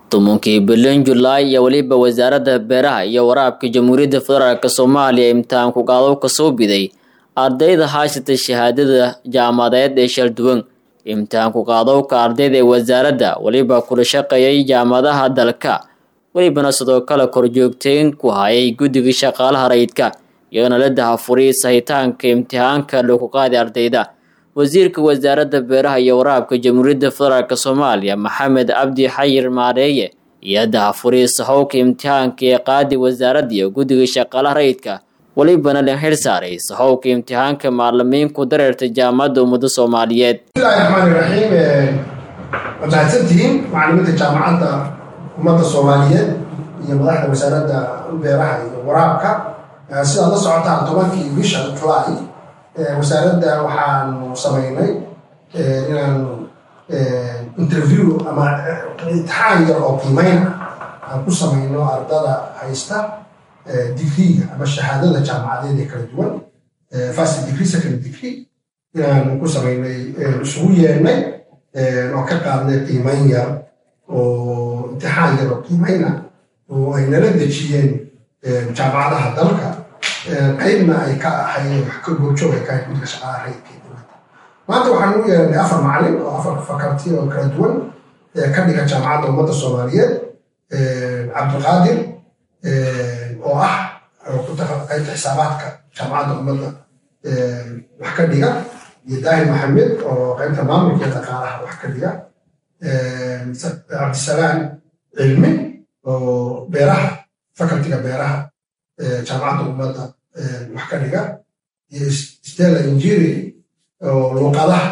tobankii bilan July iyo waliba wasaaradda beeraha iyo waraabka Jamhuuriyadda Federaalka Soomaaliya imtixaan ku qaado ka soo biday ardayda haysata shahaadada jaamacadeed ee Shalduwan imtixaan ku qaado ka ardayda wasaaradda waliba kula shaqeeyay jaamacadaha dalka walibana sidoo kale korjoogteen ku hayay guddiga shaqaalaha rayidka iyagana la dahafuray saxitaanka imtixaanka lagu qaaday ardayda wasiirka wasaaradda beeraha iyo waraabka Jamhuuriyadda Federaalka Soomaaliya Maxamed Abdi Xayir Maareeye iyo dahafuray saxowka imtixaanka ee qaadi wasaaradda iyo guddiga shaqaalaha rayidka walibana la xilsaaray saxowka imtixaanka macallimiinku dareerta jaamacadda ummadda Soomaaliyeed. Bismillahirrahmanirrahiim. Wajahsantiin macallimiinta jaamacadda ummadda Soomaaliyeed iyo madaxda wasaaradda beeraha iyo waraabka sida la socotaan tobankii bisha July wasaaradda waxaanu sameynay inaan interview ama imtixaan yar oo qiimeyn aan ku sameyno ardada haysta degree ama shahaadada jaamacadeed ee kala duwan first degree second degree inaan ku sameynay isugu yeernay oo ka qaadnay qiimeyn yar oo imtixaan yar oo qiimeyn ah oo ay nala dejiyeen jaamacadaha dalka qaybna ay ka ahaayeen wax ka goobjoog ay ka ahayd guddiga shaqaalaha rayidka ee dowladda maanta waxaan u yeernay 4 macallin oo 4 faculty oo kala duwan ka dhiga jaamacadda ummadda Soomaaliyeed Cabdiqaadir oo ah ku qaybta xisaabaadka jaamacadda ummadda wax ka dhiga iyo Daahir Maxamed oo qaybta maamulka iyo dhaqaalaha wax ka dhiga Cabdisalaam Cilmi oo beeraha facultyga beeraha jaamacadda ummadda wax ka dhiga iyo Stella Injiri oo luqadaha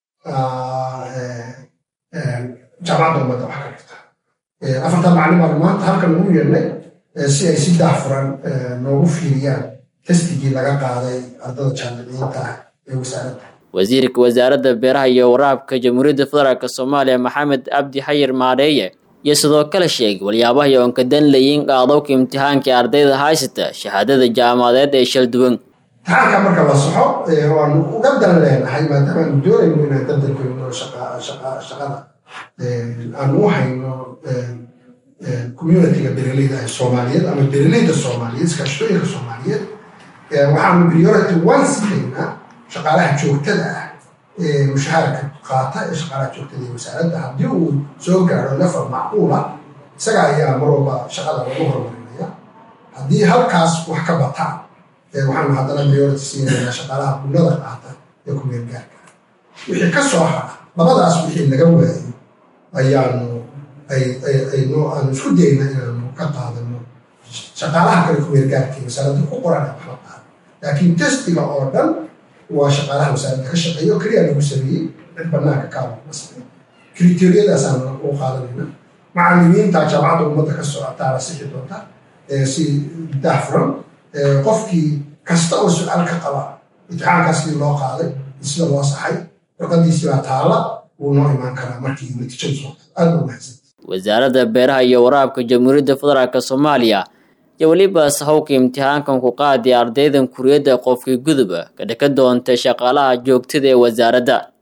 jaamacadda ummadda wax ka dhigta afarta macallin baan maanta halkan ugu yeernay si ay si daahfuran noogu fiiriyaan testigii laga qaaday ardada jaamiciyiinta ah ee wasaaradda. wasiirka wasaaradda beeraha iyo waraabka Jamhuuriyadda Federaalka Soomaaliya Maxamed Abdi Xayir Maareeye iyo sidoo kale sheegay waliyaabaha iyo onkadan leeyin qaadowka imtixaanka ardayda haysata shahaadada jaamacadeed ee Shalduwan. Imtixaanka marka la saxo waan uga dan leenahay maadaama aan doonayno inaan dadalkeenno shaqada aan u hayno community-ga beeraleyda Soomaaliyeed ama beeraleyda Soomaaliyeed iskaashatooyinka Soomaaliyeed waxaanu priority one siinaynaa shaqaalaha joogtada ah ee mushaharka qaata ee shaqaalaha joogtada ee wasaaradda haddii uu soo gaaro level macquul ah isaga ayaa mar walba shaqada lagu horumarinaya haddii halkaas wax ka bataan waxaanu haddana priority siinaynaa shaqaalaha kullada qaata ee ku meel gaarka wixii ka soo hara labadaas wixii laga waayo ayaanu aan isku dayna inaanu ka qaadano shaqaalaha kale ku meel gaarka wasaaradda ku qoran wax la qaado laakiin testiga oo dhan waa shaqaalaha wasaaradda ka shaqeeyo kaliya lagu sameeyey cid bannaanka ka aamusay kriteeriyadaasaan u qaadanayna macallimiinta jaamacadda ummadda ka socota la sixi doonta si daahfuran qofkii kasta oo su'aal ka qaba imtixaankaasi loo qaaday sida loo saxay warqadiisii baa taala wuu noo imaan karaa markii natiijadu soo aad u wanaagsan. wasaaradda beeraha iyo waraabka Jamhuuriyadda Federaalka Soomaaliya iyo waliba saxowka imtixaankan ku qaadi ardaydan kuriyada qofkii guduba ka dhaka doonta shaqaalaha joogtada ee wasaaradda.